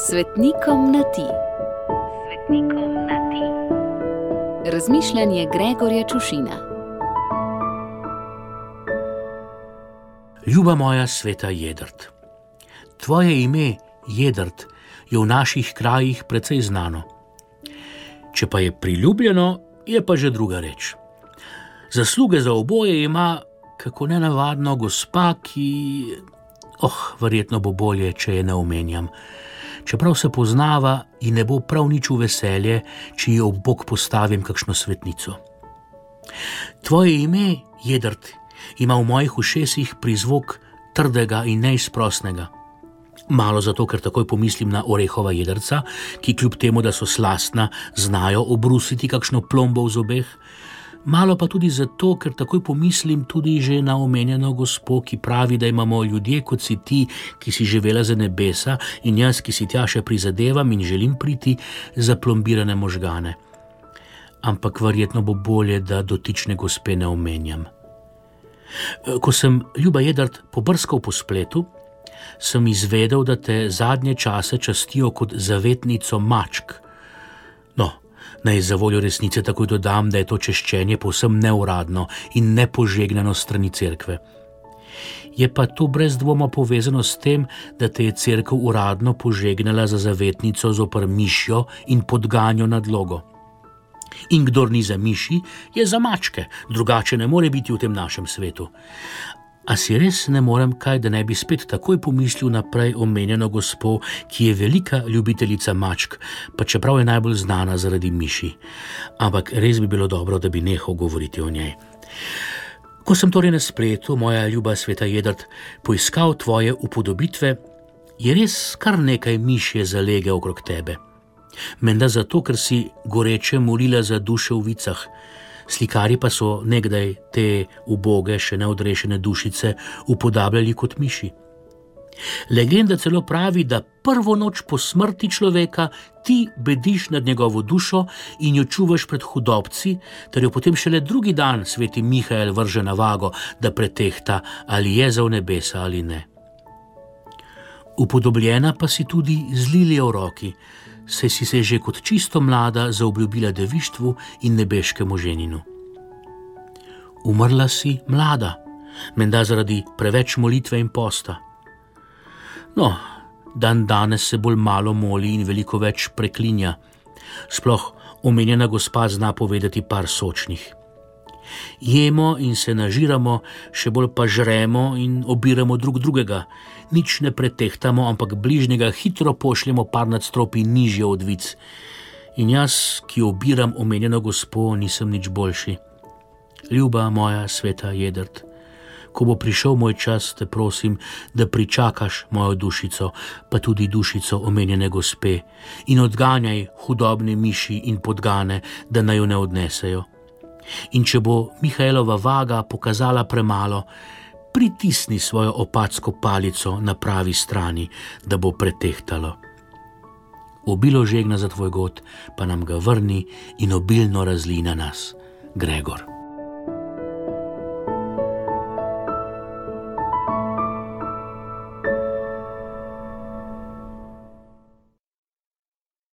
Svetnikom na ti. Svetnikom na ti. Razmišljanje Gregorja Čušina. Ljuba moja sveta Jedrt. Tvoje ime, Jedrt, je v naših krajih precej znano. Če pa je priljubljeno, je pa že druga reč. Zasluge za oboje ima, kako nenavadno, gospa, ki... verjetno bo bolje, če je ne omenjam. Čeprav se poznava in ne bo prav nič v veselje, če ji ob bok postavim kakšno svetnico. Tvoje ime, Jedrt, ima v mojih ušesih prizvok trdega in neizprosnega. Malo zato, ker takoj pomislim na orehova jedrca, ki kljub temu, da so slastna, znajo obrusiti kakšno plombo v zobeh. Malo pa tudi zato, ker takoj pomislim tudi že na omenjeno gospo, ki pravi, da imamo ljudje kot si ti, ki si živela za nebesa, in jaz, ki si tja še prizadevam in želim priti, zaplombirane možgane. Ampak verjetno bo bolje, da dotične gospe ne omenjam. Ko sem, ljuba Jedrt, pobrskal po spletu, sem izvedel, da te zadnje čase častijo kot zavetnico mačk. Naj za voljo resnice takoj dodam, da je to češčenje povsem neuradno in nepožegnano strani cerkve. Je pa to brez dvoma povezano s tem, da te je cerkev uradno požegnala za zavetnico zoper mišjo in podganjo nadlogo. In kdor ni za miši, je za mačke, drugače ne more biti v tem našem svetu. A si res ne morem kaj, da ne bi spet takoj pomislil na prej omenjeno gospo, ki je velika ljubiteljica mačk, pa čeprav je najbolj znana zaradi miši. Ampak res bi bilo dobro, da bi nehal govoriti o njej. Ko sem torej na spletu, moja ljuba sveta Jedrt, poiskal tvoje upodobitve, je res kar nekaj mišje zalege okrog tebe. Menda zato, ker si goreče molila za duše v vicah. Slikari pa so nekdaj te uboge, še neodrešene dušice upodabljali kot miši. Legenda celo pravi, da prvo noč po smrti človeka ti bediš nad njegovo dušo in jo čuvaš pred hudobci, ter jo potem šele drugi dan sveti Mihael vrže na vago, da pretehta, ali je za v nebesa ali ne. Upodobljena pa si tudi z lilijo v roki, saj si se že kot čisto mlada zaobljubila devištvu in nebeškemu ženinu. Umrla si mlada, menda zaradi preveč molitve in posta. Dan danes se bolj malo moli in veliko več preklinja. Sploh omenjena gospa zna povedati par sočnih. Jemo in se nažiramo, še bolj pa žremo in obiramo drug drugega. Nič ne pretehtamo, ampak bližnjega hitro pošljemo par nadstropij nižje od vic. In jaz, ki obiram omenjeno gospo, nisem nič boljši. Ljuba moja sveta Jedrt, ko bo prišel moj čas, te prosim, da pričakaš mojo dušico, pa tudi dušico omenjene gospe, in odganjaj hudobne miši in podgane, da naj jo ne odnesejo. In če bo Mihaelova vaga pokazala premalo, pritisni svojo opatsko palico na pravi strani, da bo pretehtalo. Obilo žegna za tvoj god, pa nam ga vrni in obilno razli na nas. Gregor.